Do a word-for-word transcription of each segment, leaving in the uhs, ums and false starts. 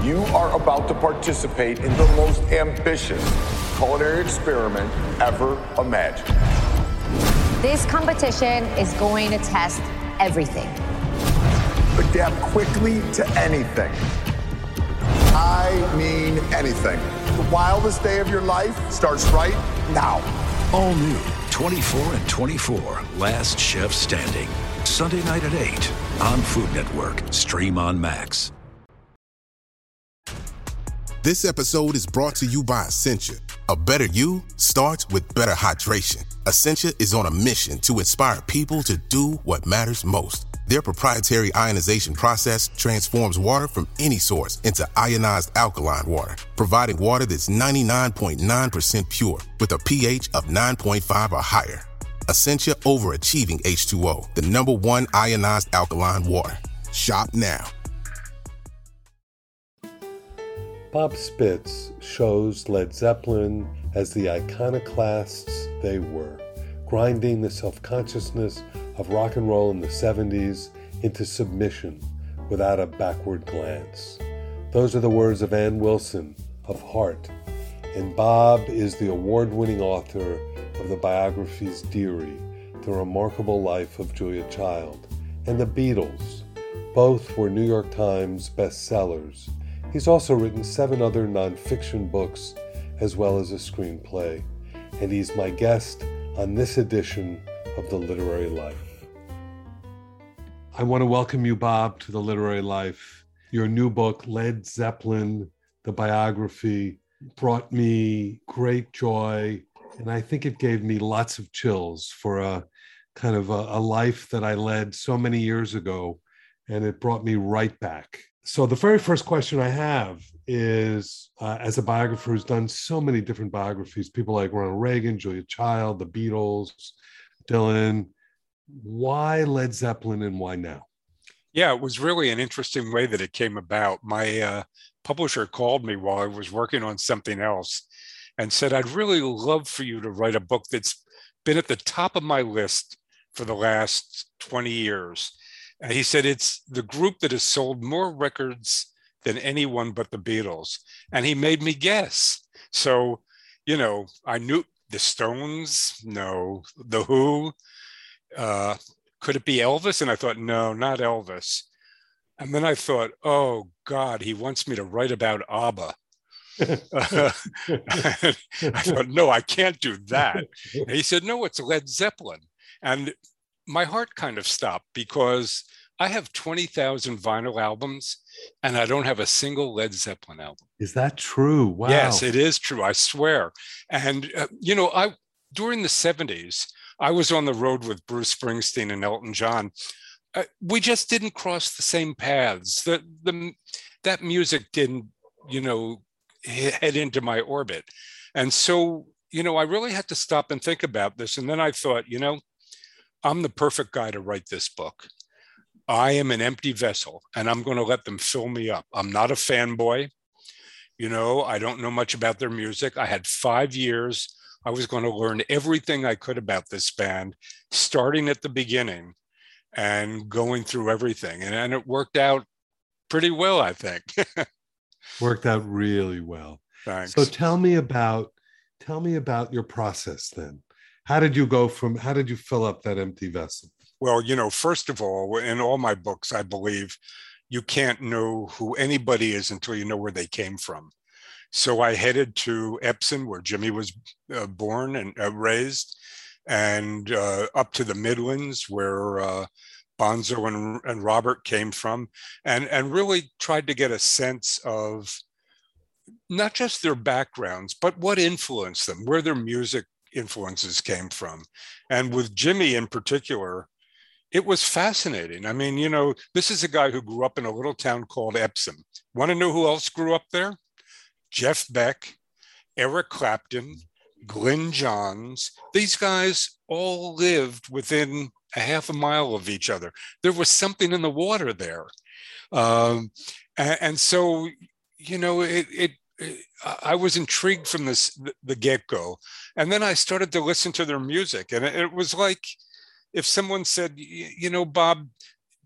You are about to participate in the most ambitious culinary experiment ever imagined. This competition is going to test everything. Adapt quickly to anything. I mean anything. The wildest day of your life starts right now. All new twenty-four and twenty-four, Last Chef Standing. Sunday night at eight on Food Network. Stream on Max. This episode is brought to you by Essentia. A better you starts with better hydration. Essentia is on a mission to inspire people to do what matters most. Their proprietary ionization process transforms water from any source into ionized alkaline water, providing water that's ninety-nine point nine percent pure with a pH of nine point five or higher. Essentia Overachieving H two O, the number one ionized alkaline water. Shop now. Bob Spitz shows Led Zeppelin as the iconoclasts they were, grinding the self-consciousness of rock and roll in the seventies into submission without a backward glance. Those are the words of Ann Wilson of Heart, and Bob is the award-winning author of the biographies Deary, The Remarkable Life of Julia Child, and The Beatles. Both were New York Times bestsellers. He's also written seven other nonfiction books as well as a screenplay, and he's my guest on this edition of The Literary Life. I want to welcome you, Bob, to The Literary Life. Your new book, Led Zeppelin, the biography, brought me great joy, and I think it gave me lots of chills for a kind of a, a life that I led so many years ago, and it brought me right back. So the very first question I have is, uh, as a biographer who's done so many different biographies, people like Ronald Reagan, Julia Child, the Beatles, Dylan, why Led Zeppelin and why now? Yeah, it was really an interesting way that it came about. My uh, publisher called me while I was working on something else and said, I'd really love for you to write a book that's been at the top of my list for the last twenty years. And he said, it's the group that has sold more records than anyone but the Beatles. And he made me guess. So, you know, I knew the Stones, no, the Who, uh, could it be Elvis? And I thought, no, not Elvis. And then I thought, oh God, he wants me to write about ABBA. uh, I thought, no, I can't do that. And he said, no, it's Led Zeppelin. And my heart kind of stopped because I have twenty thousand vinyl albums and I don't have a single Led Zeppelin album. Is that true? Wow. Yes, it is true. I swear. And, uh, you know, I during the seventies, I was on the road with Bruce Springsteen and Elton John. Uh, we just didn't cross the same paths. The, the, that music didn't, you know, head into my orbit. And so, you know, I really had to stop and think about this. And then I thought, you know, I'm the perfect guy to write this book. I am an empty vessel and I'm going to let them fill me up. I'm not a fanboy. You know, I don't know much about their music. I had five years. I was going to learn everything I could about this band, starting at the beginning and going through everything. And, and it worked out pretty well, I think. Worked out really well. Thanks. So tell me about, tell me about your process then. How did you go from, how did you fill up that empty vessel? Well, you know, first of all, in all my books, I believe you can't know who anybody is until you know where they came from. So I headed to Epsom, where Jimmy was uh, born and uh, raised, and uh, up to the Midlands, where uh, Bonzo and, and Robert came from, and, and really tried to get a sense of not just their backgrounds, but what influenced them, where their music influences came from. And with Jimmy in particular, it was fascinating. I mean, you know, this is a guy who grew up in a little town called Epsom. Want to know who else grew up there? Jeff Beck, Eric Clapton, Glyn Johns. These guys all lived within a half a mile of each other. There was something in the water there. Um, and, and so, you know, it, it, it, I was intrigued from this, the get-go. And then I started to listen to their music. And it, it was like, if someone said, you know, Bob,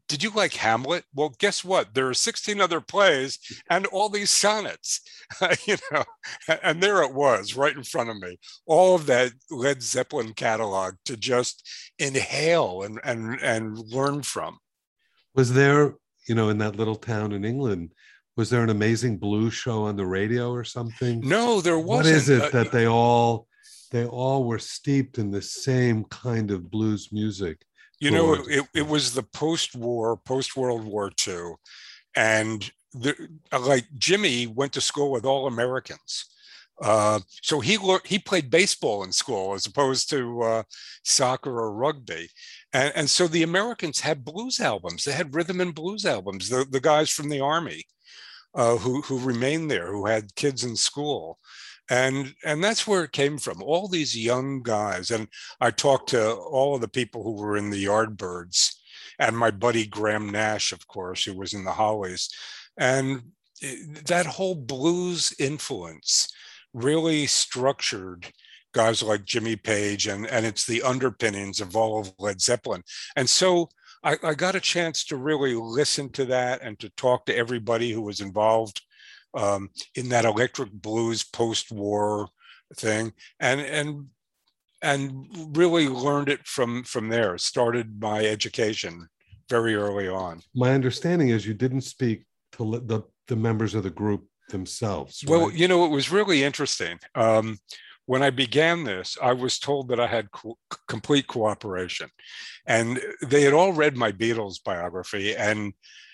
did you like Hamlet? Well, guess what? There are sixteen other plays and all these sonnets, you know, and there it was right in front of me, all of that Led Zeppelin catalog to just inhale and, and, and learn from. Was there, you know, in that little town in England, was there an amazing blues show on the radio or something? No, there wasn't. What is it uh, that they all, they all were steeped in the same kind of blues music? You know, it, it was the post-war, post-World War Two. And the, like Jimmy went to school with all Americans. Uh, so he learned, he played baseball in school as opposed to uh, soccer or rugby. And, and so the Americans had blues albums. They had rhythm and blues albums, the, the guys from the Army uh, who, who remained there, who had kids in school. And and that's where it came from, all these young guys. And I talked to all of the people who were in the Yardbirds and my buddy Graham Nash, of course, who was in the Hollies. And that whole blues influence really structured guys like Jimmy Page, and, and it's the underpinnings of all of Led Zeppelin. And so I, I got a chance to really listen to that and to talk to everybody who was involved Um, in that electric blues post-war thing, and and and really learned it from from there. Started my education very early on. My understanding is you didn't speak to the the members of the group themselves. Right? Well, you know, it was really interesting. Um, when I began this, I was told that I had co- complete cooperation, and they had all read my Beatles biography, and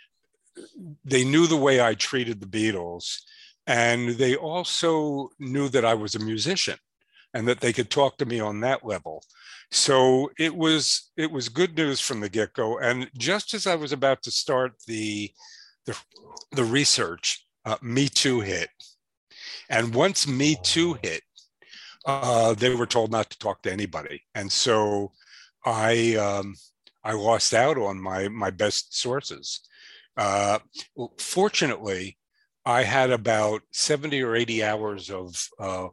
they knew the way I treated the Beatles, and they also knew that I was a musician and that they could talk to me on that level. So it was it was good news from the get-go. And just as I was about to start the the, the research, uh, Me Too hit. And once Me Too hit, uh, they were told not to talk to anybody. And so I um, I lost out on my my best sources. Uh, well, fortunately, I had about seventy or eighty hours of uh,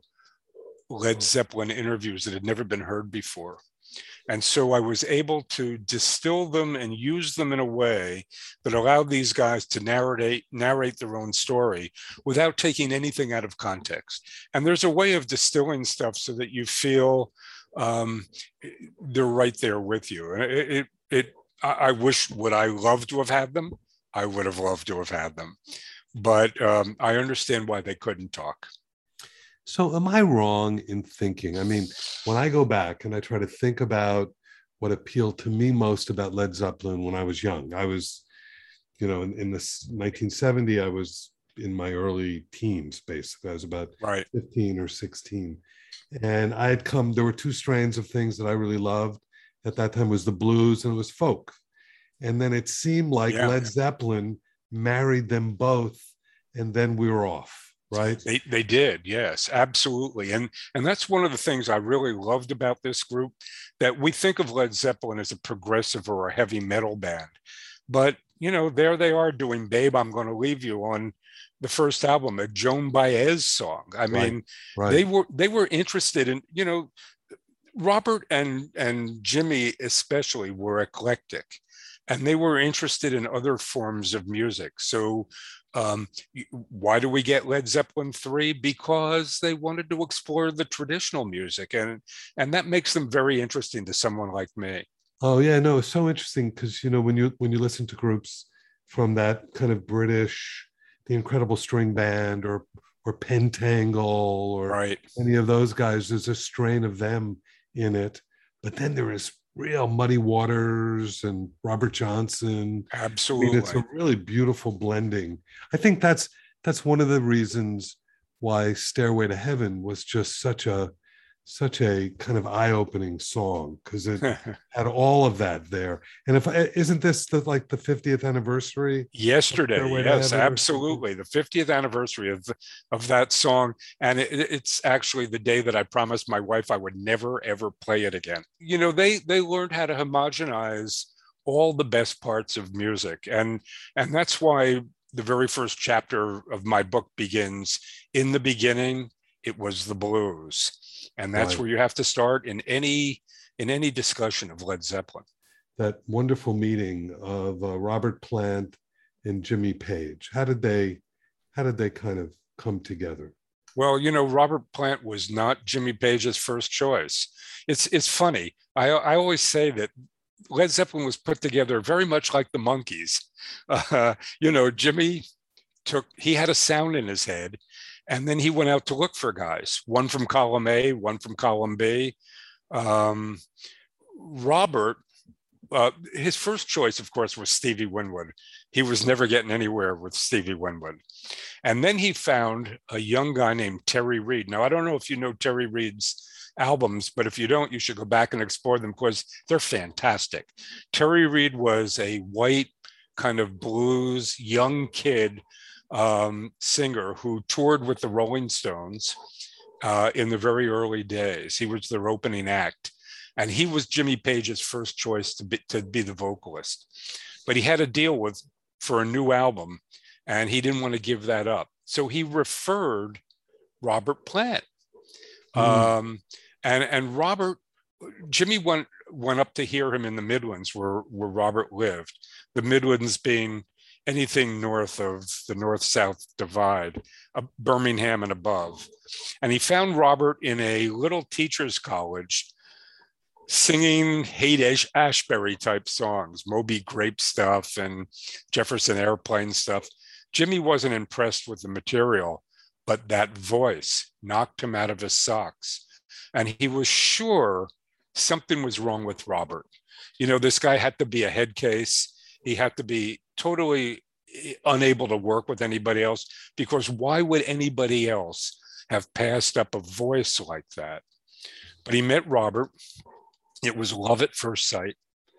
Led Zeppelin interviews that had never been heard before. And so I was able to distill them and use them in a way that allowed these guys to narrate, narrate their own story without taking anything out of context. And there's a way of distilling stuff so that you feel um, they're right there with you. And it, it, it I wish, would I love to have had them? I would have loved to have had them, but um, I understand why they couldn't talk. So am I wrong in thinking, I mean, when I go back and I try to think about what appealed to me most about Led Zeppelin when I was young, I was, you know, in, in this nineteen seventy, I was in my early teens, basically. I was about right. fifteen or sixteen. And I had come, there were two strains of things that I really loved. At that time was the blues and it was folk. And then it seemed like yeah. Led Zeppelin married them both, and then we were off, right? They they did, yes, absolutely. And and that's one of the things I really loved about this group, that we think of Led Zeppelin as a progressive or a heavy metal band. But, you know, there they are doing Babe, I'm Gonna Leave You on the first album, a Joan Baez song. I mean, right, right. they were they were interested in, you know, Robert and and Jimmy especially were eclectic. And they were interested in other forms of music. So um, why do we get Led Zeppelin three? Because they wanted to explore the traditional music. And, and that makes them very interesting to someone like me. Oh, yeah, no, it's so interesting because, you know, when you when you listen to groups from that kind of British, the Incredible String Band or or Pentangle or right. any of those guys, there's a strain of them in it. But then there is real Muddy Waters and Robert Johnson. Absolutely. I mean, it's a really beautiful blending. I think that's that's one of the reasons why Stairway to Heaven was just such a such a kind of eye-opening song, because it had all of that there. And if isn't this the like the fiftieth anniversary? Yesterday, yes, absolutely. The fiftieth anniversary of of that song. And it, it's actually the day that I promised my wife I would never, ever play it again. You know, they they learned how to homogenize all the best parts of music. And, and that's why the very first chapter of my book begins, in the beginning, it was the blues. And that's right. where you have to start in any in any discussion of Led Zeppelin. that wonderful meeting of uh, Robert Plant and Jimmy Page? How did they, how did they kind of come together? Well, you know, Robert Plant was not Jimmy Page's first choice. It's it's funny. I I always say that Led Zeppelin was put together very much like the Monkees. Uh, you know, Jimmy took, he had a sound in his head, and then he went out to look for guys, one from column A, one from column B. Um, Robert, uh, his first choice, of course, was Stevie Winwood. He was never getting anywhere with Stevie Winwood. And then he found a young guy named Terry Reid. Now, I don't know if you know Terry Reid's albums, but if you don't, you should go back and explore them because they're fantastic. Terry Reid was a white kind of blues young kid um, singer who toured with the Rolling Stones uh, in the very early days. He was their opening act. And he was Jimmy Page's first choice to be, to be the vocalist. But he had a deal with for a new album, and he didn't want to give that up. So he referred Robert Plant. Mm. Um, and, and Robert, Jimmy went, went up to hear him in the Midlands where, where Robert lived, the Midlands being anything north of the north-south divide, uh, Birmingham and above. And he found Robert in a little teacher's college singing Haight Ashbury type songs, Moby Grape stuff and Jefferson Airplane stuff. Jimmy wasn't impressed with the material, but that voice knocked him out of his socks. And he was sure something was wrong with Robert. You know, this guy had to be a head case. He had to be totally unable to work with anybody else, because why would anybody else have passed up a voice like that? But he met Robert. It was love at first sight.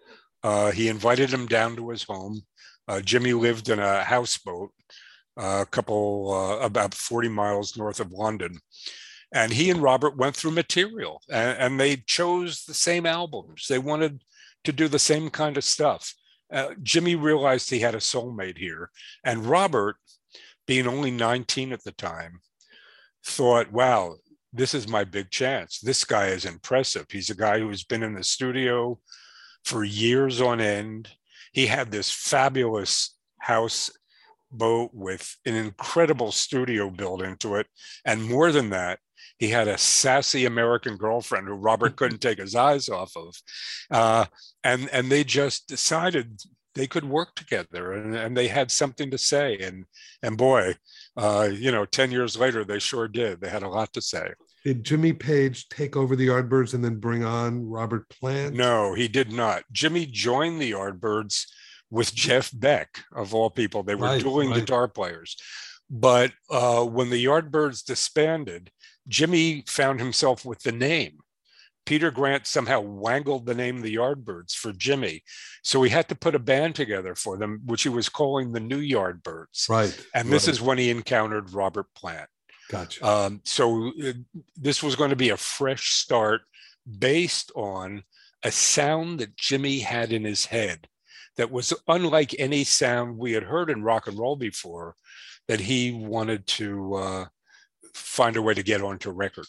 Uh, he invited him down to his home. Uh, Jimmy lived in a houseboat uh, a couple, uh, about forty miles north of London. And he and Robert went through material, and, and they chose the same albums. They wanted to do the same kind of stuff. Uh, Jimmy realized he had a soulmate here. And Robert, being only nineteen at the time, thought, wow, this is my big chance. This guy is impressive. He's a guy who's been in the studio for years on end. He had this fabulous house boat with an incredible studio built into it. And more than that, he had a sassy American girlfriend who Robert couldn't take his eyes off of. Uh, and, and they just decided they could work together, and, and they had something to say. And, and boy, uh, you know, ten years later, they sure did. They had a lot to say. Did Jimmy Page take over the Yardbirds and then bring on Robert Plant? No, he did not. Jimmy joined the Yardbirds with Jeff Beck, of all people. They were Right, dueling right. guitar players. But uh, when the Yardbirds disbanded, Jimmy found himself with the name. Peter Grant somehow wangled the name the Yardbirds for Jimmy. So he had to put a band together for them, which he was calling the New Yardbirds. Right. And this right. is when he encountered Robert Plant. Gotcha. Um, so uh, this was going to be a fresh start based on a sound that Jimmy had in his head that was unlike any sound we had heard in rock and roll before, that he wanted to uh, find a way to get onto record.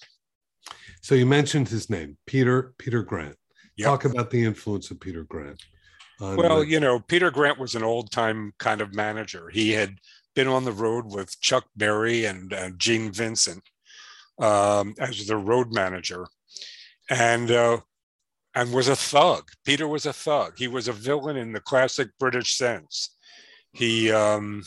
So you mentioned his name, Peter Peter Grant. Yep. Talk about the influence of Peter Grant. on Well, the- you know, Peter Grant was an old time kind of manager. He had been on the road with Chuck Berry and uh, Gene Vincent um, as the road manager, and uh, and was a thug. Peter was a thug. He was a villain in the classic British sense. He, um,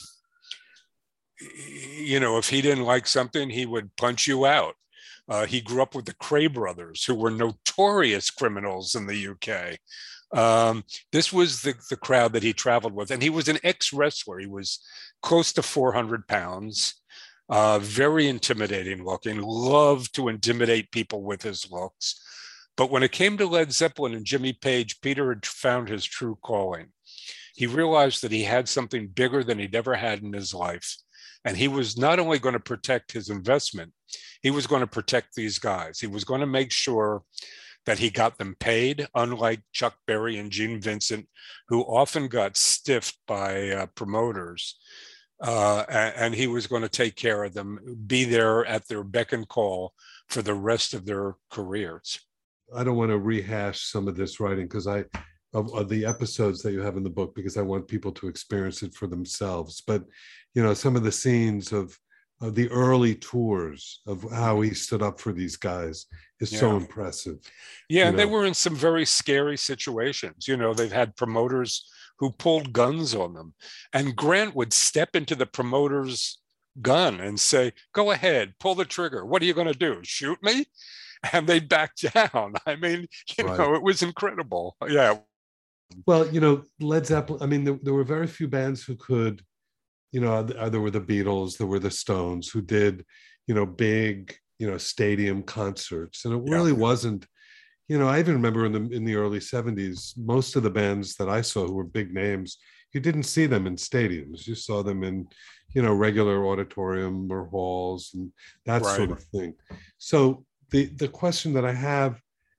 you know, if he didn't like something, he would punch you out. Uh, he grew up with the Kray brothers, who were notorious criminals in the U K. Um, this was the, the crowd that he traveled with. And he was an ex-wrestler. He was close to four hundred pounds, uh, very intimidating looking, loved to intimidate people with his looks. But when it came to Led Zeppelin and Jimmy Page, Peter had found his true calling. He realized that he had something bigger than he'd ever had in his life. And he was not only going to protect his investment, he was going to protect these guys. He was going to make sure that he got them paid, unlike Chuck Berry and Gene Vincent, who often got stiffed by uh, promoters. Uh, and, and he was going to take care of them, be there at their beck and call for the rest of their careers. I don't want to rehash some of this writing because I, of, of the episodes that you have in the book because I want people to experience it for themselves. But, you know, some of the scenes of, of the early tours of how he stood up for these guys is yeah. so impressive. Yeah, and know. They were in some very scary situations. You know, they've had promoters who pulled guns on them. And Grant would step into the promoter's gun and say, go ahead, pull the trigger. What are you going to do? Shoot me? And they'd back down. I mean, you right. know, it was incredible. Yeah. Well, you know, Led Zeppelin, I mean, there, there were very few bands who could, you know, there were the Beatles, there were the Stones who did, you know, big, you know, stadium concerts. And it really yeah. wasn't, you know, I even remember in the in the early seventies, most of the bands that I saw who were big names, you didn't see them in stadiums. You saw them in, you know, regular auditorium or halls and that right. sort of thing. So the, the question that I have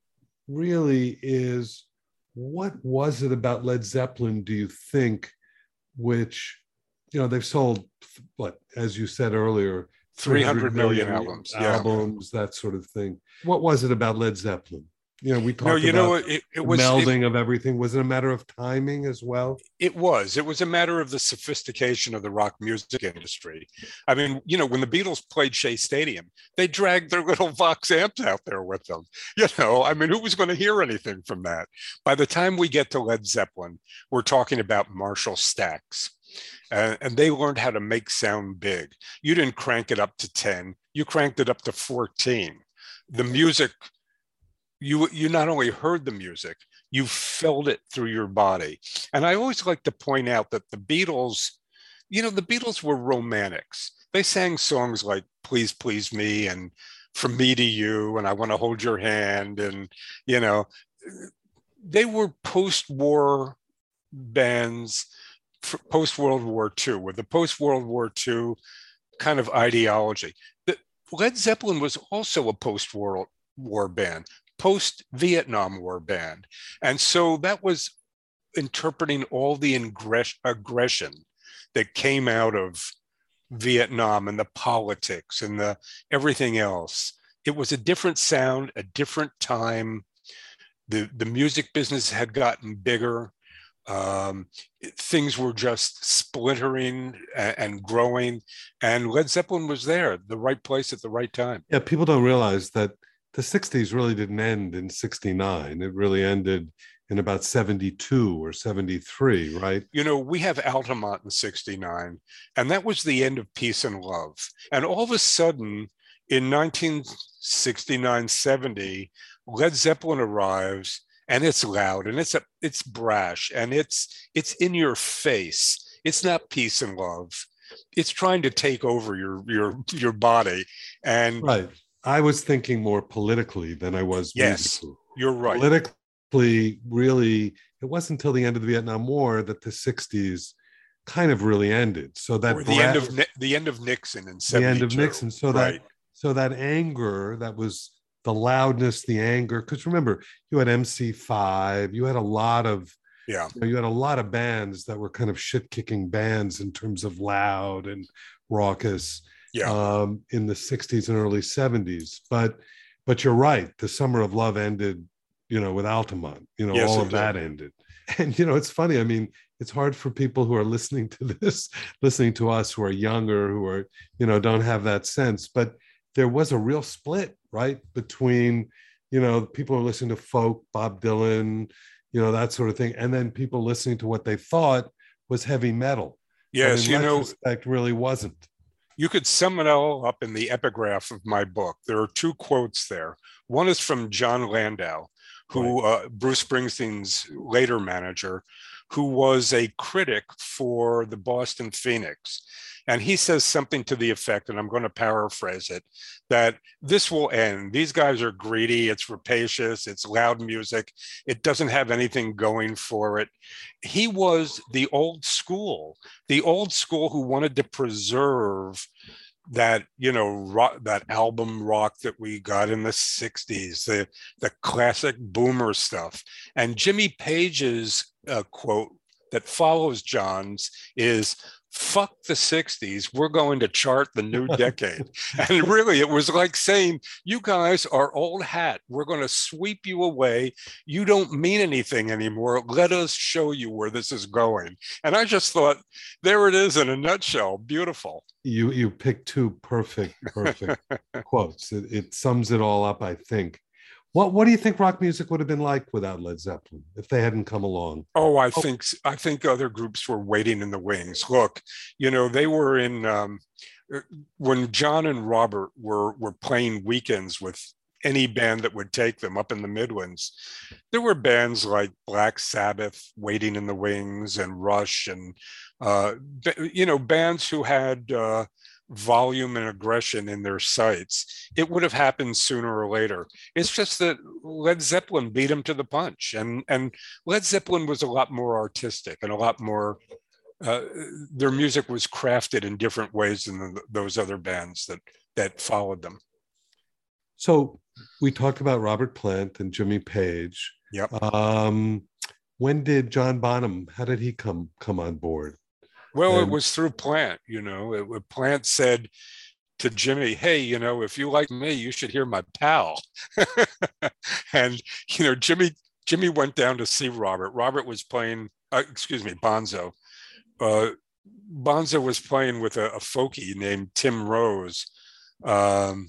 really is, what was it about Led Zeppelin, do you think, which, you know, they've sold, what, as you said earlier, three hundred million albums, albums, yeah. that sort of thing. What was it about Led Zeppelin? You know, we talked no, you about know, it, it was, melding it, of everything. Was it a matter of timing as well? It was. It was a matter of the sophistication of the rock music industry. I mean, you know, when the Beatles played Shea Stadium, they dragged their little Vox amps out there with them. You know, I mean, who was going to hear anything from that? By the time we get to Led Zeppelin, we're talking about Marshall Stacks. Uh, and they learned how to make sound big. You didn't crank it up to ten. You cranked it up to fourteen. The music... You you not only heard the music, you felt it through your body. And I always like to point out that the Beatles, you know, the Beatles were romantics. They sang songs like Please Please Me and From Me to You and I Want to Hold Your Hand. And, you know, they were post-war bands, post-World War Two, with the post-World War Two kind of ideology. The, Led Zeppelin was also a post-World War band, post-Vietnam War band. And so that was interpreting all the ingress- aggression that came out of Vietnam and the politics and the everything else. It was a different sound, a different time. The, the music business had gotten bigger. Um, things were just splintering and, and growing. And Led Zeppelin was there, the right place at the right time. Yeah, people don't realize that the sixties really didn't end in sixty-nine. It really ended in about seventy-two or seventy-three, right? You know, we have Altamont in sixty-nine, and that was the end of peace and love. And all of a sudden, in nineteen sixty-nine, seventy, Led Zeppelin arrives, and it's loud, and it's a, it's brash, and it's it's in your face. It's not peace and love. It's trying to take over your your your body. And right. I was thinking more politically than I was yes, musically. You're right. Politically, really, it wasn't until the end of the Vietnam War that the sixties kind of really ended. So that or the bra- end of the end of Nixon in seventy-two. The end of Nixon. So right. that so that anger, that was the loudness, the anger. Because remember, you had M C five, you had a lot of yeah, you know, you had a lot of bands that were kind of shit-kicking bands in terms of loud and raucous. Yeah. Um, in the sixties and early seventies. But but you're right. The Summer of Love ended, you know, with Altamont. You know, yes, all of did. that ended. And, you know, it's funny. I mean, it's hard for people who are listening to this, listening to us who are younger, who are, you know, don't have that sense. But there was a real split, right, between, you know, people who are listening to folk, Bob Dylan, you know, that sort of thing. And then people listening to what they thought was heavy metal. Yes, you know, really wasn't. You could sum it all up in the epigraph of my book. There are two quotes there. One is from John Landau, who right. uh, Bruce Springsteen's later manager, who was a critic for the Boston Phoenix. And he says something to the effect, and I'm going to paraphrase it, that this will end. These guys are greedy. It's rapacious. It's loud music. It doesn't have anything going for it. He was the old school, the old school who wanted to preserve that, you know, rock, that album rock that we got in the sixties, the, the classic boomer stuff. And Jimmy Page's uh, quote that follows John's is, fuck the sixties, we're going to chart the new decade. And really, it was like saying, you guys are old hat. We're going to sweep you away. You don't mean anything anymore. Let us show you where this is going. And I just thought, there it is in a nutshell. Beautiful. You you picked two perfect, perfect quotes. It, it sums it all up, I think. What what do you think rock music would have been like without Led Zeppelin if they hadn't come along? Oh, I oh. think I think other groups were waiting in the wings. Look, you know, they were in um, when John and Robert were were playing weekends with any band that would take them up in the Midlands. There were bands like Black Sabbath waiting in the wings, and Rush, and uh, you know, bands who had uh, volume and aggression in their sights. It would have happened sooner or later. It's just that Led Zeppelin beat them to the punch, and and Led Zeppelin was a lot more artistic and a lot more. Uh, their music was crafted in different ways than the, those other bands that that followed them. So we talked about Robert Plant and Jimmy Page. Yep. Um, when did John Bonham? How did he come come on board? Well, And- it was through Plant, you know. It, Plant said to Jimmy, hey, you know, if you like me, you should hear my pal. And, you know, Jimmy Jimmy went down to see Robert. Robert was playing, uh, excuse me, Bonzo. Uh, Bonzo was playing with a, a folkie named Tim Rose, um,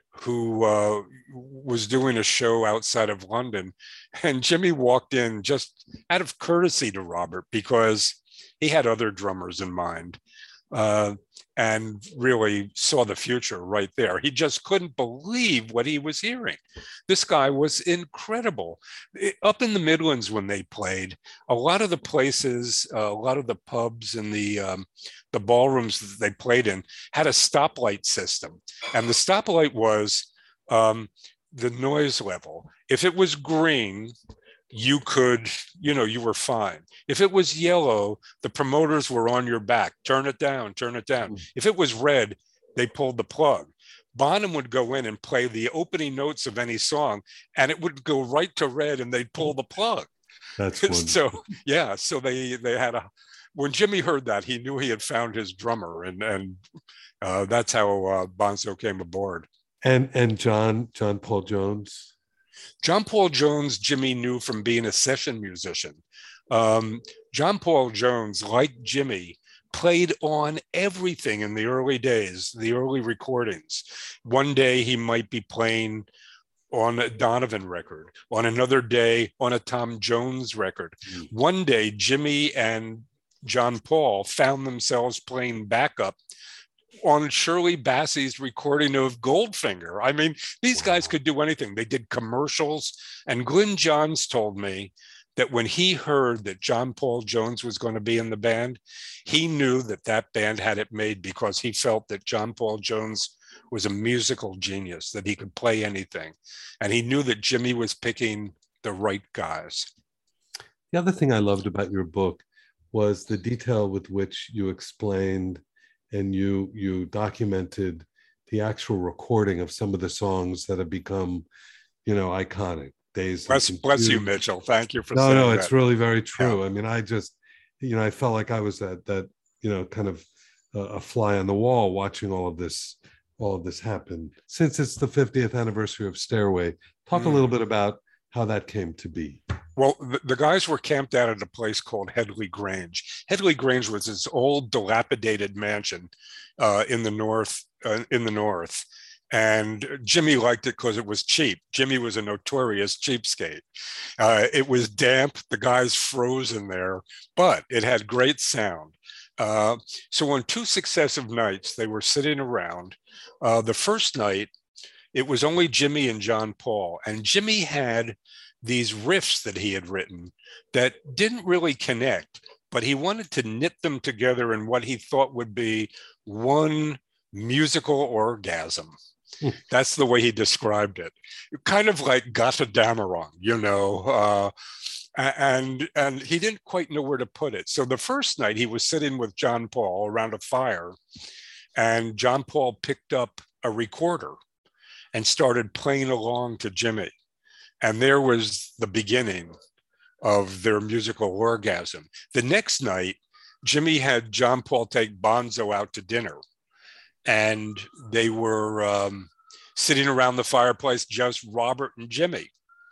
who uh, was doing a show outside of London. And Jimmy walked in just out of courtesy to Robert, because he had other drummers in mind, uh, and really saw the future right there. He just couldn't believe what he was hearing. This guy was incredible. It, up in the Midlands when they played, a lot of the places, uh, a lot of the pubs and the um, the ballrooms that they played in had a stoplight system. And the stoplight was um, the noise level. If it was green, you could, you know, you were fine. If it was yellow, the promoters were on your back. Turn it down, turn it down. Mm. If it was red, they pulled the plug. Bonham would go in and play the opening notes of any song, and it would go right to red, and they'd pull the plug. That's so, yeah. So they they had a. When Jimmy heard that, he knew he had found his drummer, and and uh, that's how uh, Bonzo came aboard. And and John John Paul Jones. John Paul Jones, Jimmy knew from being a session musician. Um, John Paul Jones, like Jimmy, played on everything in the early days, the early recordings. One day he might be playing on a Donovan record, on another day on a Tom Jones record. Mm. One day, Jimmy and John Paul found themselves playing backup on Shirley Bassey's recording of Goldfinger. I mean, these wow. guys could do anything. They did commercials. And Glyn Johns told me that when he heard that John Paul Jones was going to be in the band, he knew that that band had it made, because he felt that John Paul Jones was a musical genius, that he could play anything. And he knew that Jimmy was picking the right guys. The other thing I loved about your book was the detail with which you explained and you you documented the actual recording of some of the songs that have become, you know, iconic. Days. Bless, bless you, Mitchell. Thank you for no, saying no, that. No, it's really very true. Yeah. I mean, I just, you know, I felt like I was that that you know, kind of a, a fly on the wall watching all of this, all of this happen. Since it's the fiftieth anniversary of Stairway, talk mm. a little bit about how that came to be. Well, the, the guys were camped out at a place called Headley Grange. Headley Grange was this old, dilapidated mansion uh, in the north. Uh, in the north, and Jimmy liked it because it was cheap. Jimmy was a notorious cheapskate. Uh, it was damp. The guys froze in there, but it had great sound. Uh, so on two successive nights, they were sitting around. Uh, the first night, it was only Jimmy and John Paul, and Jimmy had these riffs that he had written that didn't really connect, but he wanted to knit them together in what he thought would be one musical orgasm. That's the way he described it. Kind of like Gata Dameron, you know, uh, and, and he didn't quite know where to put it. So the first night he was sitting with John Paul around a fire, and John Paul picked up a recorder and started playing along to Jimmy. And there was the beginning of their musical orgasm. The next night, Jimmy had John Paul take Bonzo out to dinner, and they were um, sitting around the fireplace, just Robert and Jimmy.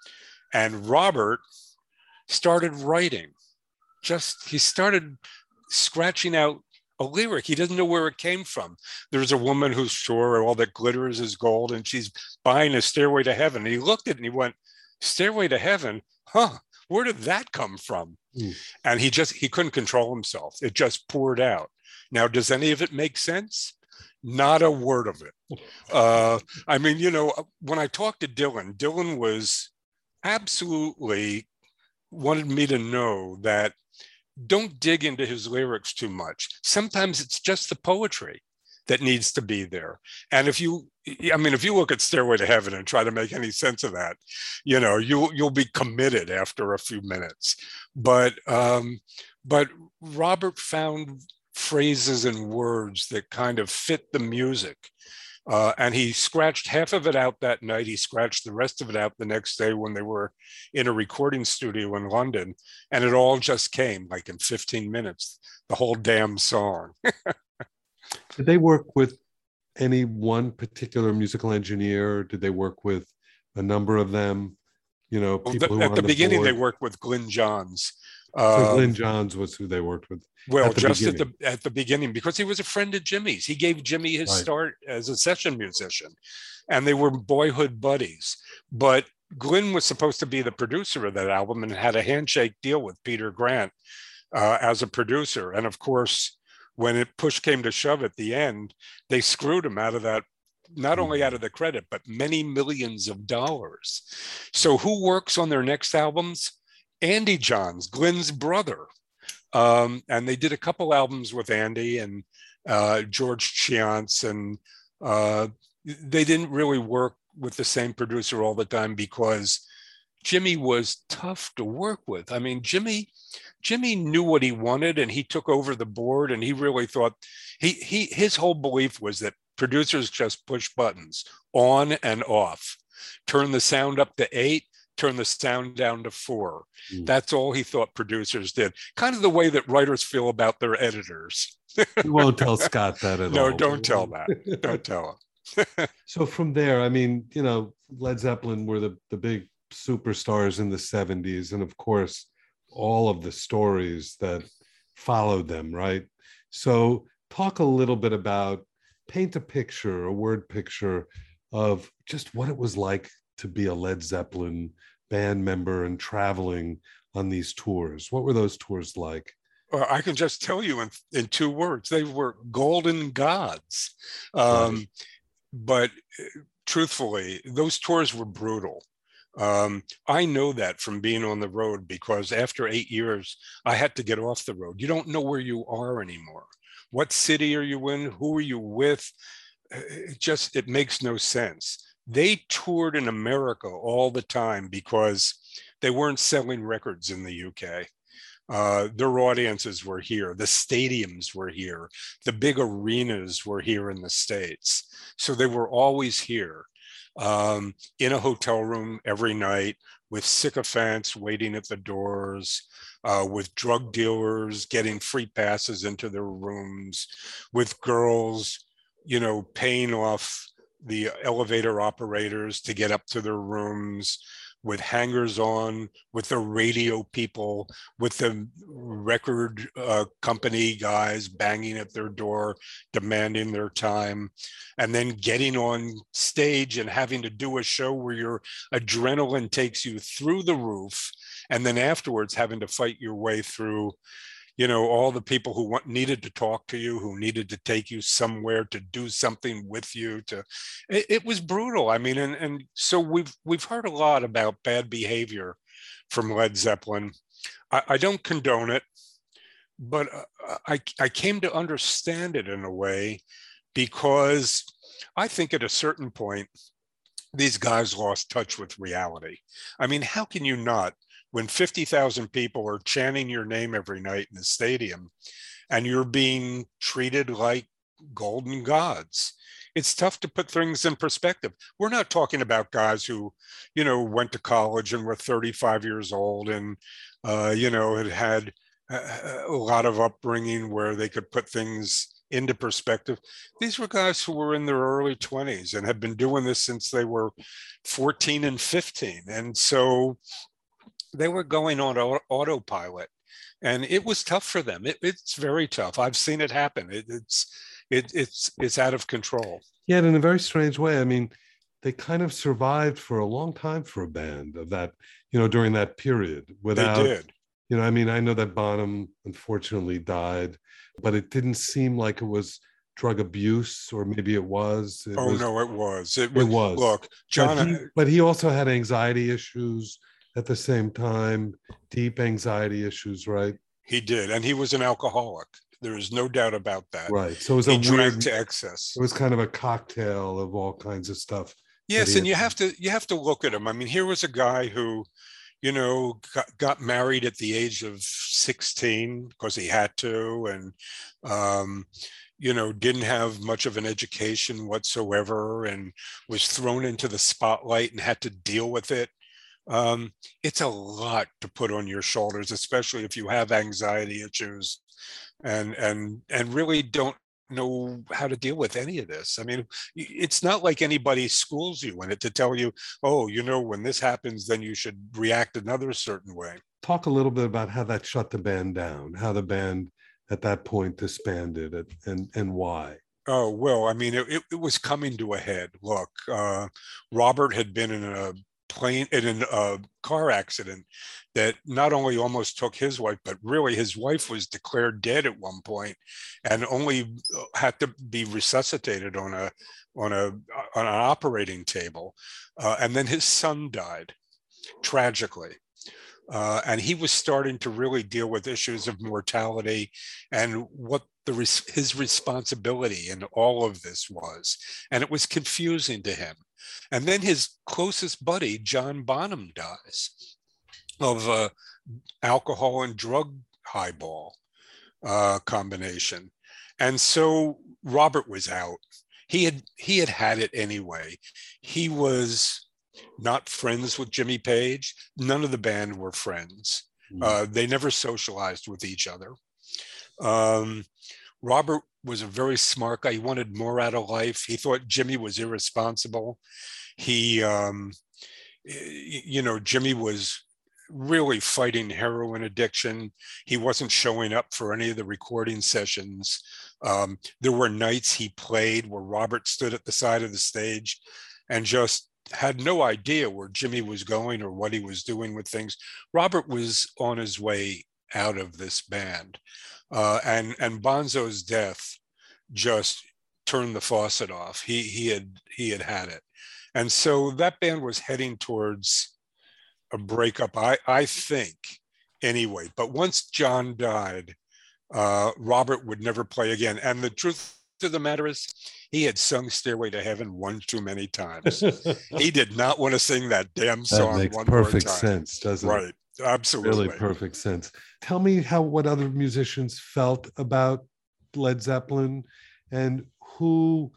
And Robert started writing. Just, he started scratching out a lyric. He doesn't know where it came from. There's a woman who's sure all that glitters is gold, and she's buying a Stairway to Heaven. And he looked at it and he went, Stairway to Heaven? Huh, where did that come from? Mm. And he just, he couldn't control himself. It just poured out. Now, does any of it make sense? Not a word of it. Uh, I mean, you know, when I talked to Dylan, Dylan was absolutely wanted me to know that don't dig into his lyrics too much. Sometimes it's just the poetry that needs to be there. And if you, I mean, if you look at Stairway to Heaven and try to make any sense of that, you know, you'll, you'll be committed after a few minutes. But, um, but Robert found phrases and words that kind of fit the music. Uh, and he scratched half of it out that night. He scratched the rest of it out the next day when they were in a recording studio in London. And it all just came like in fifteen minutes, the whole damn song. Did they work with any one particular musical engineer? Did they work with a number of them? You know, people well, the, who at the, the beginning, board? they worked with Glyn Johns. So um, Glyn Johns was who they worked with. Well, at the just beginning. at the at the beginning, because he was a friend of Jimmy's. He gave Jimmy his Right. start as a session musician, and they were boyhood buddies. But Glyn was supposed to be the producer of that album and had a handshake deal with Peter Grant uh, as a producer. And of course, when it push came to shove at the end, they screwed him out of that, not only out of the credit, but many millions of dollars. So who works on their next albums? Andy Johns, Glyn's brother. Um, and they did a couple albums with Andy and uh, George Chiance, and uh, they didn't really work with the same producer all the time because Jimmy was tough to work with. I mean, Jimmy, Jimmy knew what he wanted, and he took over the board, and he really thought he he his whole belief was that producers just push buttons on and off, turn the sound up to eight, turn the sound down to four. Mm. That's all he thought producers did. Kind of the way that writers feel about their editors. You won't tell Scott that at no, all. No, don't tell that. Don't tell him. So from there, I mean, you know, Led Zeppelin were the, the big superstars in the seventies. And of course, all of the stories that followed them, right? So talk a little bit about, paint a picture, a word picture of just what it was like to be a Led Zeppelin band member and traveling on these tours. What were those tours like? Well, I can just tell you in, in two words, they were golden gods. Um, right. But truthfully, those tours were brutal. Um, I know that from being on the road, because after eight years, I had to get off the road. You don't know where you are anymore. What city are you in? Who are you with? It just, it makes no sense. They toured in America all the time because they weren't selling records in the U K. Uh, their audiences were here. The stadiums were here. The big arenas were here in the States. So they were always here, um, in a hotel room every night with sycophants waiting at the doors, uh, with drug dealers getting free passes into their rooms, with girls, you know, paying off the elevator operators to get up to their rooms, with hangers on, with the radio people, with the record uh, company guys banging at their door, demanding their time, and then getting on stage and having to do a show where your adrenaline takes you through the roof, and then afterwards having to fight your way through, you know, all the people who want, needed to talk to you, who needed to take you somewhere, to do something with you. To, it, it was brutal. I mean, and, and so we've we've heard a lot about bad behavior from Led Zeppelin. I, I don't condone it, but I, I came to understand it in a way, because I think at a certain point, these guys lost touch with reality. I mean, how can you not? When fifty thousand people are chanting your name every night in the stadium and you're being treated like golden gods, it's tough to put things in perspective. We're not talking about guys who, you know, went to college and were thirty-five years old and, uh, you know, had had a, a lot of upbringing where they could put things into perspective. These were guys who were in their early twenties and had been doing this since they were fourteen and fifteen. And so they were going on auto, autopilot, and it was tough for them. It, it's very tough. I've seen it happen. It, it's it, it's it's out of control. Yeah, in a very strange way. I mean, they kind of survived for a long time for a band of that, you know, during that period without, they did. You know, I mean, I know that Bonham unfortunately died, but it didn't seem like it was drug abuse, or maybe it was. It oh, was, no, it was. It, it was. Look, John. But he, but he also had anxiety issues at the same time, deep anxiety issues, right? He did. And he was an alcoholic. There is no doubt about that. Right. So it was he a drank weird, to excess. It was kind of a cocktail of all kinds of stuff. Yes, and you have to you have to look at him. I mean, here was a guy who, you know, got, got married at the age of sixteen because he had to, and um, you know, didn't have much of an education whatsoever, and was thrown into the spotlight and had to deal with it. Um, it's a lot to put on your shoulders, especially if you have anxiety issues, and and and really don't know how to deal with any of this. I mean, it's not like anybody schools you in it to tell you, oh, you know, when this happens, then you should react another certain way. Talk a little bit about how that shut the band down, how the band at that point disbanded, it, and and why. Oh, well, I mean, it, it was coming to a head. Look, uh, Robert had been in a plane in a car accident that not only almost took his wife, but really his wife was declared dead at one point and only had to be resuscitated on a on a on an operating table. Uh, and then his son died tragically. Uh, and he was starting to really deal with issues of mortality and what the his responsibility in all of this was. And it was confusing to him. And then his closest buddy, John Bonham, dies of uh, alcohol and drug highball uh, combination. And so Robert was out. He had he had had it anyway. He was not friends with Jimmy Page. None of the band were friends. Mm. Uh, they never socialized with each other. Um, Robert was a very smart guy. He wanted more out of life. He thought Jimmy was irresponsible. He, um, you know, Jimmy was really fighting heroin addiction. He wasn't showing up for any of the recording sessions. Um, there were nights he played where Robert stood at the side of the stage and just had no idea where Jimmy was going or what he was doing with things. Robert was on his way out of this band. Uh, and, and Bonzo's death just turned the faucet off. He, he had, he had had it. And so that band was heading towards a breakup, I, I think, anyway. But once John died, uh, Robert would never play again. And the truth of the matter is, he had sung Stairway to Heaven one too many times. He did not want to sing that damn song. That makes one perfect more time. sense, doesn't it? Right. Absolutely. Really perfect sense. Tell me how what other musicians felt about Led Zeppelin, and who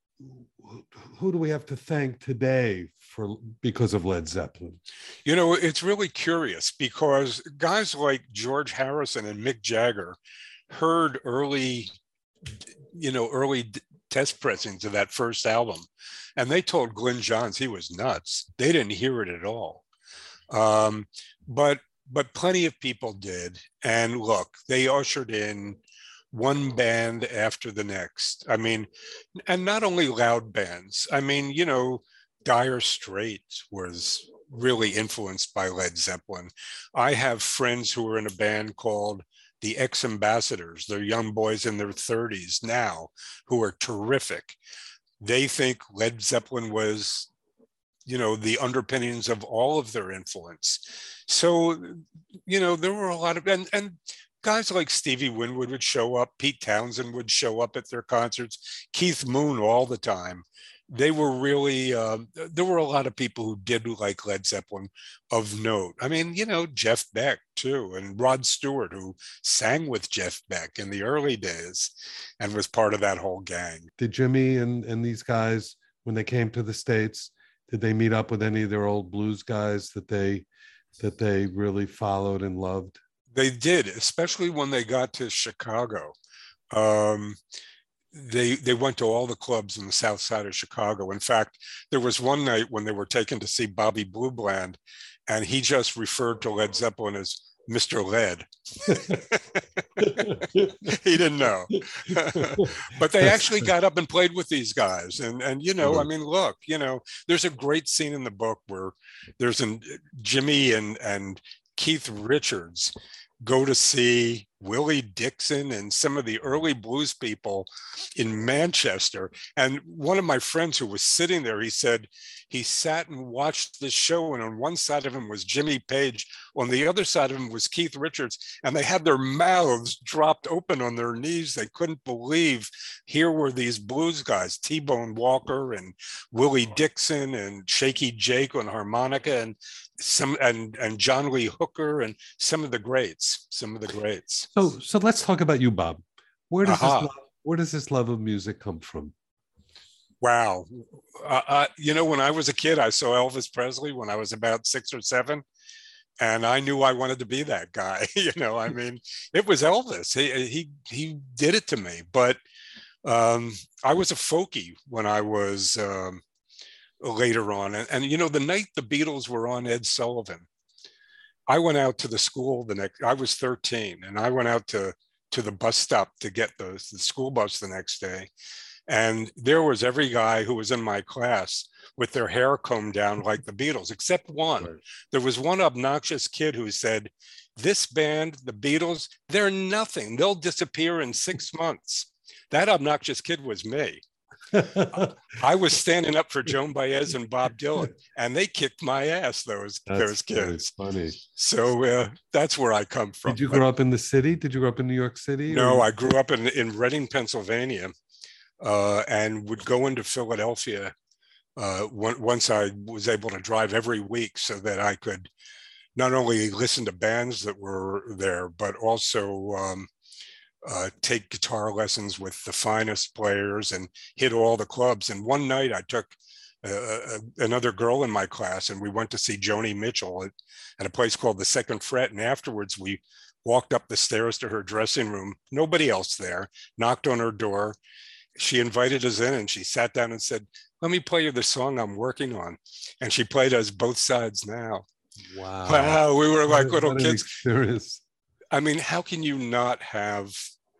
who do we have to thank today for because of Led Zeppelin? You know, it's really curious because guys like George Harrison and Mick Jagger heard early, you know, early test pressings of that first album, and they told Glyn Johns he was nuts. They didn't hear it at all. Um, but but plenty of people did. And look, they ushered in one band after the next. I mean, and not only loud bands. I mean, you know, Dire Straits was really influenced by Led Zeppelin. I have friends who are in a band called the Ex-Ambassadors. They're young boys in their thirties now who are terrific. They think Led Zeppelin was, you know, the underpinnings of all of their influence. So, you know, there were a lot of, and, and guys like Stevie Winwood would show up, Pete Townsend would show up at their concerts, Keith Moon all the time. They were really, uh, there were a lot of people who did like Led Zeppelin of note. I mean, you know, Jeff Beck too, and Rod Stewart, who sang with Jeff Beck in the early days and was part of that whole gang. Did Jimmy and, and these guys, when they came to the States, did they meet up with any of their old blues guys that they that they really followed and loved? They did, especially when they got to Chicago. Um, they they went to all the clubs in the south side of Chicago. In fact, there was one night when they were taken to see Bobby Blue Bland, and he just referred to Led Zeppelin as Mister Lead. He didn't know. But they actually got up and played with these guys. And, and you know, I mean, look, you know, there's a great scene in the book where there's an Jimmy and, and Keith Richards go to see Willie Dixon and some of the early blues people in Manchester. And one of my friends who was sitting there, he said he sat and watched this show, and on one side of him was Jimmy Page, on the other side of him was Keith Richards, and they had their mouths dropped open on their knees. They couldn't believe here were these blues guys, T-Bone Walker and Willie Dixon and Shaky Jake on harmonica, and some and and John Lee Hooker, and some of the greats, some of the greats. So, so let's talk about you, Bob. Where does uh-huh. this love, where does this love of music come from? Wow, uh, uh, you know, when I was a kid, I saw Elvis Presley when I was about six or seven, and I knew I wanted to be that guy. You know, I mean, it was Elvis. He he he did it to me. But um, I was a folkie when I was. Um, later on. And, and, you know, the night the Beatles were on Ed Sullivan, I went out to the school the next, I was thirteen, and I went out to, to the bus stop to get the, the school bus the next day. And there was every guy who was in my class with their hair combed down like the Beatles, except one. Right. There was one obnoxious kid who said, this band, the Beatles, they're nothing. They'll disappear in six months. That obnoxious kid was me. I was standing up for Joan Baez and Bob Dylan, and they kicked my ass, those that's those kids. Funny. So uh, that's where I come from. Did you grow but, up in the city? Did you grow up in New York City? No, or? I grew up in, in Reading, Pennsylvania, uh, and would go into Philadelphia uh, when, once I was able to drive every week so that I could not only listen to bands that were there, but also um, Uh, take guitar lessons with the finest players and hit all the clubs. And one night I took uh, uh, another girl in my class, and we went to see Joni Mitchell at, at a place called the Second Fret. And afterwards we walked up the stairs to her dressing room, nobody else there, knocked on her door. She invited us in, and she sat down and said, let me play you the song I'm working on. And she played us Both Sides Now. Wow. Wow. We were like what, little what kids. Experience. I mean, how can you not have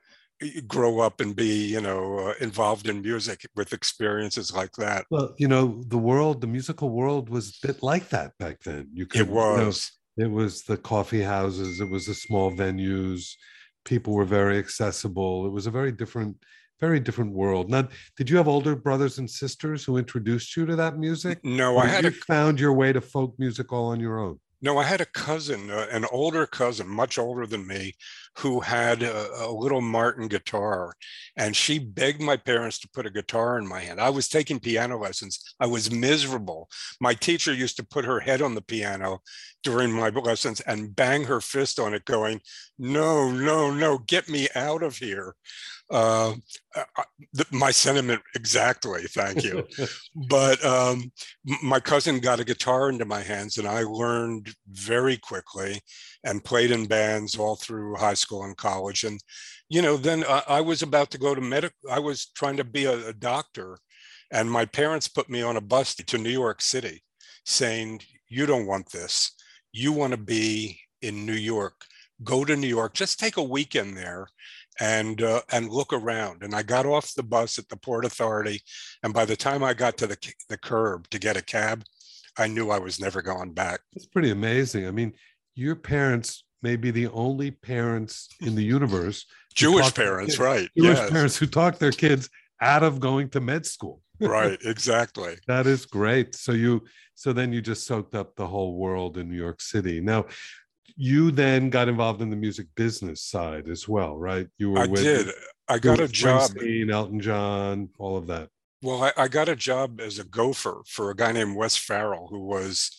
grow up and be, you know, uh, involved in music with experiences like that? Well, you know, the world, the musical world was a bit like that back then. You could, it was. You know, it was the coffee houses. It was the small venues. People were very accessible. It was a very different, very different world. Now, did you have older brothers and sisters who introduced you to that music? No, or I had you a, found your way to folk music all on your own. No, I had a cousin, uh, an older cousin, much older than me, who had a, a little Martin guitar, and she begged my parents to put a guitar in my hand. I was taking piano lessons. I was miserable. My teacher used to put her head on the piano during my lessons and bang her fist on it going, no, no, no, get me out of here. Uh, uh, th- my sentiment exactly, thank you. But um, my cousin got a guitar into my hands, and I learned very quickly and played in bands all through high school and college. And, you know, then uh, I was about to go to medical, I was trying to be a, a doctor, and my parents put me on a bus to New York City saying, you don't want this. You want to be in New York. Go to New York, just take a weekend there and uh, and look around. And I got off the bus at the Port Authority, and by the time I got to the the curb to get a cab, I knew I was never going back. It's pretty amazing. I mean, your parents may be the only parents in the universe. Jewish parents, right. Jewish yes. parents who talk their kids out of going to med school. Right, exactly. That is great. So you, so then you just soaked up the whole world in New York City. Now, you then got involved in the music business side as well, right? You were I with, did. I got a job. Elton John, all of that. Well, I, I got a job as a gopher for a guy named Wes Farrell, who was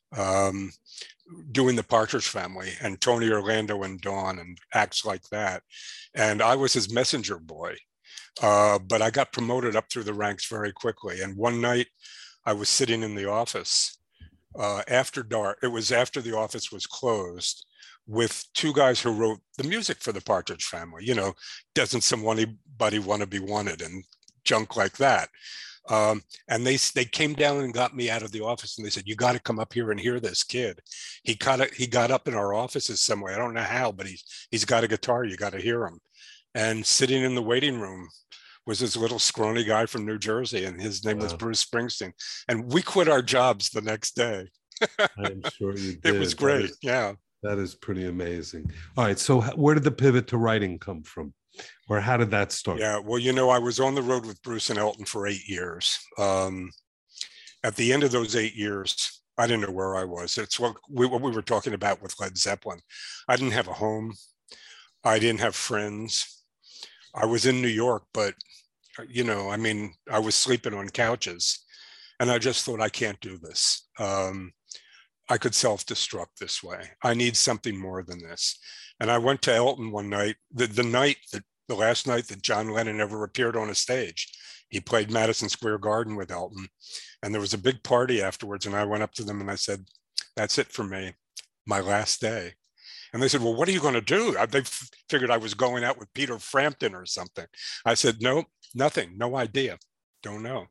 um, doing the Partridge Family and Tony Orlando and Dawn and acts like that. And I was his messenger boy. Uh, but I got promoted up through the ranks very quickly. And one night I was sitting in the office uh, after dark. It was after the office was closed, with two guys who wrote the music for the Partridge Family. You know, doesn't somebody want to be wanted and junk like that. Um, and they they came down and got me out of the office, and they said, "You got to come up here and hear this kid. He got it. He got up in our offices somewhere. I don't know how, but he's he's got a guitar. You got to hear him." And sitting in the waiting room was this little scrawny guy from New Jersey, and his name wow. was Bruce Springsteen. And we quit our jobs the next day. I'm sure you did. It was great. That is, yeah, that is pretty amazing. All right, so where did the pivot to writing come from? Or how did that start? Yeah, well, you know, I was on the road with Bruce and Elton for eight years. Um, at the end of those eight years, I didn't know where I was. It's what we, what we were talking about with Led Zeppelin. I didn't have a home. I didn't have friends. I was in New York, but, you know, I mean, I was sleeping on couches. And I just thought, I can't do this. Um, I could self-destruct this way. I need something more than this. And I went to Elton one night, the, the night that the last night that John Lennon ever appeared on a stage. He played Madison Square Garden with Elton. And there was a big party afterwards. And I went up to them and I said, "That's it for me, my last day." And they said, "Well, what are you going to do?" They f- figured I was going out with Peter Frampton or something. I said, "No, nothing, no idea, don't know."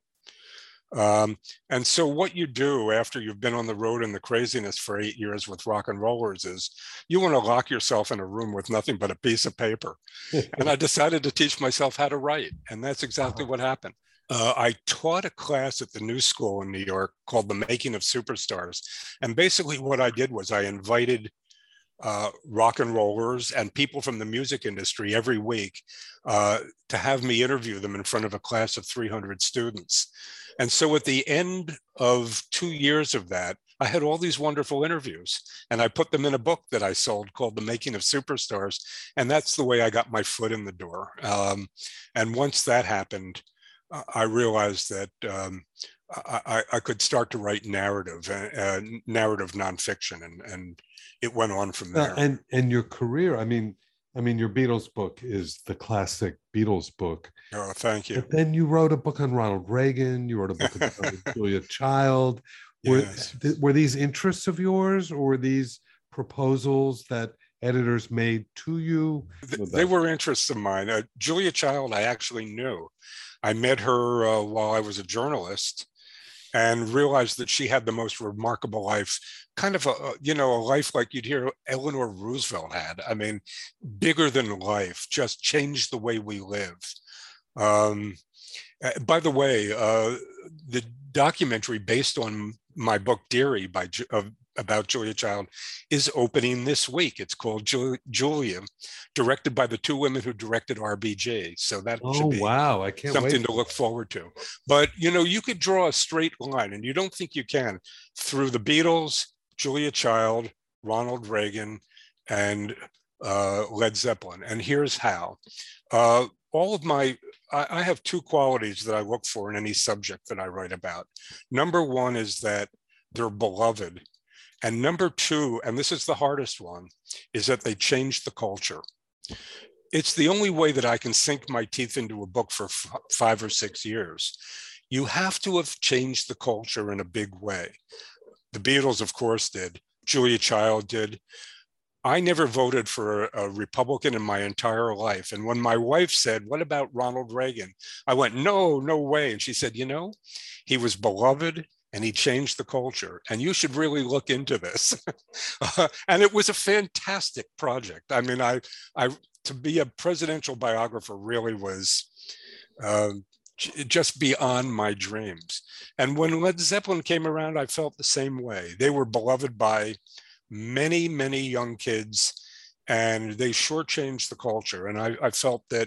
Um, and so what you do after you've been on the road in the craziness for eight years with rock and rollers is you want to lock yourself in a room with nothing but a piece of paper. And I decided to teach myself how to write. And that's exactly what happened. Uh, I taught a class at the New School in New York called The Making of Superstars. And basically what I did was I invited uh, rock and rollers and people from the music industry every week uh, to have me interview them in front of a class of three hundred students. And so at the end of two years of that, I had all these wonderful interviews, and I put them in a book that I sold called The Making of Superstars. And that's the way I got my foot in the door. Um, and once that happened, I realized that um, I, I could start to write narrative, uh, narrative nonfiction, and, and it went on from there. Uh, and and your career, I mean, I mean, your Beatles book is the classic Beatles book. Oh, thank you. But then you wrote a book on Ronald Reagan. You wrote a book about Julia Child. Were, Yes. th- were these interests of yours, or were these proposals that editors made to you? They were interests of mine. Uh, Julia Child, I actually knew. I met her uh, while I was a journalist, and realized that she had the most remarkable life, kind of a, you know, a life like you'd hear Eleanor Roosevelt had. I mean, bigger than life, just changed the way we live. Um, uh, by the way, uh, the documentary based on my book Dearie by uh, about Julia Child is opening this week. It's called Ju- Julia, directed by the two women who directed R B G. So that Oh, should be wow. I can't something wait. to look forward to. But, you know, you could draw a straight line, and you don't think you can, through the Beatles, Julia Child, Ronald Reagan, and uh, Led Zeppelin. And here's how. Uh, all of my, I, I have two qualities that I look for in any subject that I write about. Number one is that they're beloved. And number two, and this is the hardest one, is that they change the culture. It's the only way that I can sink my teeth into a book for f- five or six years. You have to have changed the culture in a big way. The Beatles, of course, did. Julia Child did. I never voted for a, a Republican in my entire life. And when my wife said, "What about Ronald Reagan?" I went, no, no way. And she said, "You know, he was beloved and he changed the culture. And you should really look into this." uh, and it was a fantastic project. I mean, I, I to be a presidential biographer really was uh, just beyond my dreams. And when Led Zeppelin came around, I felt the same way. They were beloved by many, many young kids, and they shortchanged the culture. And I, I felt that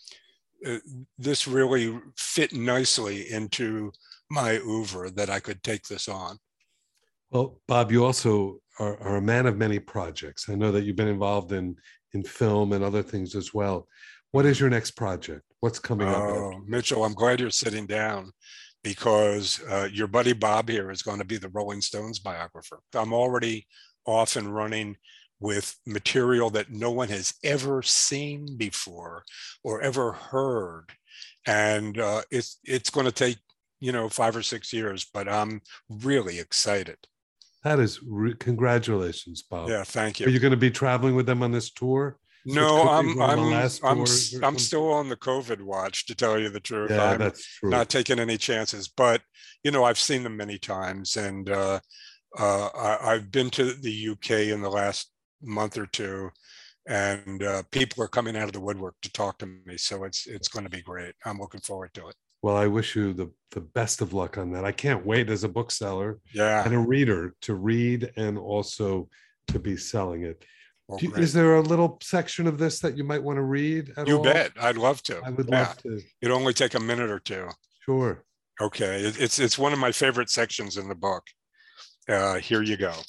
uh, this really fit nicely into my oeuvre, that I could take this on. Well, Bob, you also are, are a man of many projects. I know that you've been involved in, in film and other things as well. What is your next project? What's coming up? Oh, Mitchell, I'm glad you're sitting down, because uh, your buddy Bob here is going to be the Rolling Stones biographer. I'm already off and running with material that no one has ever seen before or ever heard. And uh, it's, it's going to take, you know, five or six years, but I'm really excited. That is, re- congratulations, Bob. Yeah, thank you. Are you going to be traveling with them on this tour? No, I'm I'm I'm I'm or still on the COVID watch, to tell you the truth. Yeah, I'm that's true. not taking any chances, but you know, I've seen them many times, and uh, uh, I, I've been to the U K in the last month or two, and uh, people are coming out of the woodwork to talk to me. So it's it's going to be great. I'm looking forward to it. Well, I wish you the, the best of luck on that. I can't wait as a bookseller Yeah. and a reader to read and also to be selling it. Well, Do you- great. is there a little section of this that you might want to read at You all? bet. I'd love to. I would Yeah. love to. It'd only take a minute or two. Sure. Okay. It, it's it's one of my favorite sections in the book. Uh, here you go.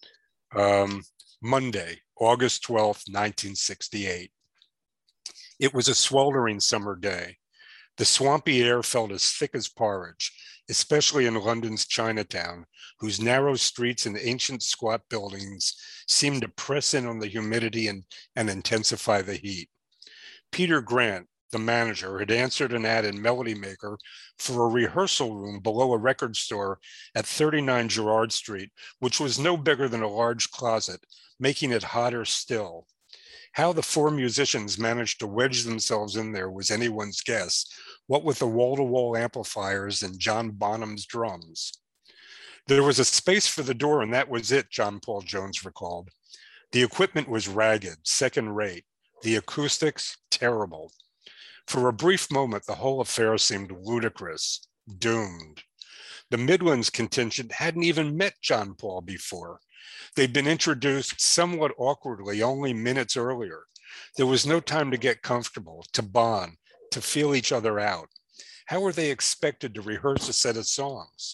Um, Monday, August twelfth, nineteen sixty-eight. It was a sweltering summer day. The swampy air felt as thick as porridge, especially in London's Chinatown, whose narrow streets and ancient squat buildings seemed to press in on the humidity and, and intensify the heat. Peter Grant, the manager, had answered an ad in Melody Maker for a rehearsal room below a record store at thirty-nine Gerrard Street, which was no bigger than a large closet, making it hotter still. How the four musicians managed to wedge themselves in there was anyone's guess, what with the wall-to-wall amplifiers and John Bonham's drums. There was a space for the door, and that was it, John Paul Jones recalled. The equipment was ragged, second-rate. The acoustics, terrible. For a brief moment, the whole affair seemed ludicrous, doomed. The Midlands contingent hadn't even met John Paul before. They'd been introduced somewhat awkwardly only minutes earlier. There was no time to get comfortable, to bond, to feel each other out. How were they expected to rehearse a set of songs?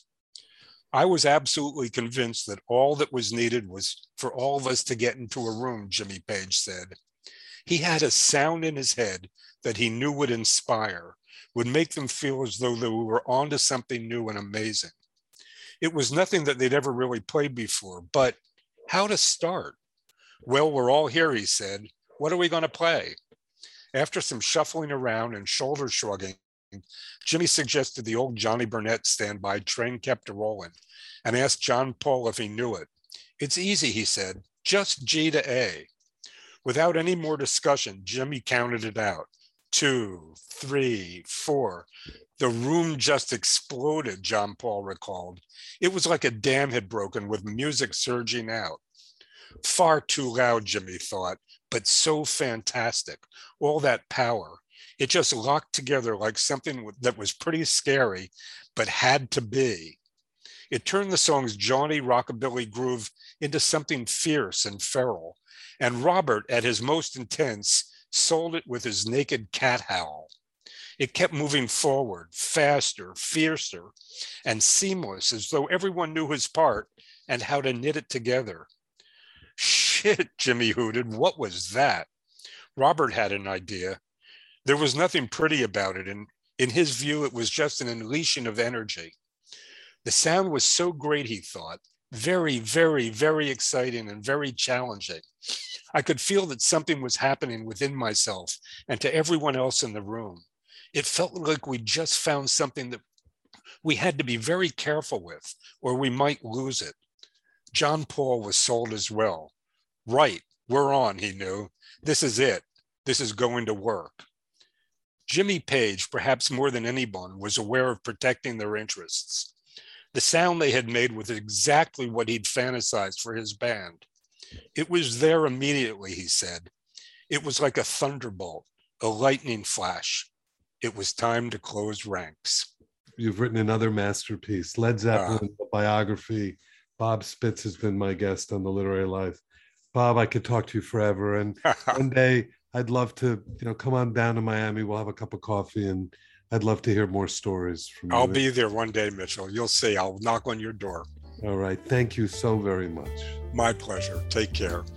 I was absolutely convinced that all that was needed was for all of us to get into a room, Jimmy Page said. He had a sound in his head that he knew would inspire, would make them feel as though they were onto something new and amazing. It was nothing that they'd ever really played before, but how to start? Well, we're all here, he said. What are we going to play? After some shuffling around and shoulder shrugging, Jimmy suggested the old Johnny Burnett standby Train Kept A-Rollin' and asked John Paul if he knew it. It's easy, he said, just G to A. Without any more discussion, Jimmy counted it out. Two, three, four. The room just exploded, John Paul recalled. It was like a dam had broken with music surging out. Far too loud, Jimmy thought, but so fantastic. All that power. It just locked together like something that was pretty scary, but had to be. It turned the song's jaunty rockabilly groove into something fierce and feral. And Robert, at his most intense, sold it with his naked cat howl. It kept moving forward, faster, fiercer, and seamless, as though everyone knew his part and how to knit it together. Shit, Jimmy hooted, what was that? Robert had an idea. There was nothing pretty about it, and in his view, it was just an unleashing of energy. The sound was so great, he thought, very, very, very exciting and very challenging. I could feel that something was happening within myself and to everyone else in the room. It felt like we just found something that we had to be very careful with, or we might lose it. John Paul was sold as well. Right, we're on, he knew. This is it. This is going to work. Jimmy Page, perhaps more than anyone, was aware of protecting their interests. The sound they had made was exactly what he'd fantasized for his band. It was there immediately, he said. It was like a thunderbolt, a lightning flash. It was time to close ranks. You've written another masterpiece, Led Zeppelin, uh, biography. Bob Spitz has been my guest on The Literary Life. Bob, I could talk to you forever. And one day I'd love to, you know, come on down to Miami. We'll have a cup of coffee, and I'd love to hear more stories from you. I'll be there one day, Mitchell. You'll see. I'll knock on your door. All right. Thank you so very much. My pleasure. Take care.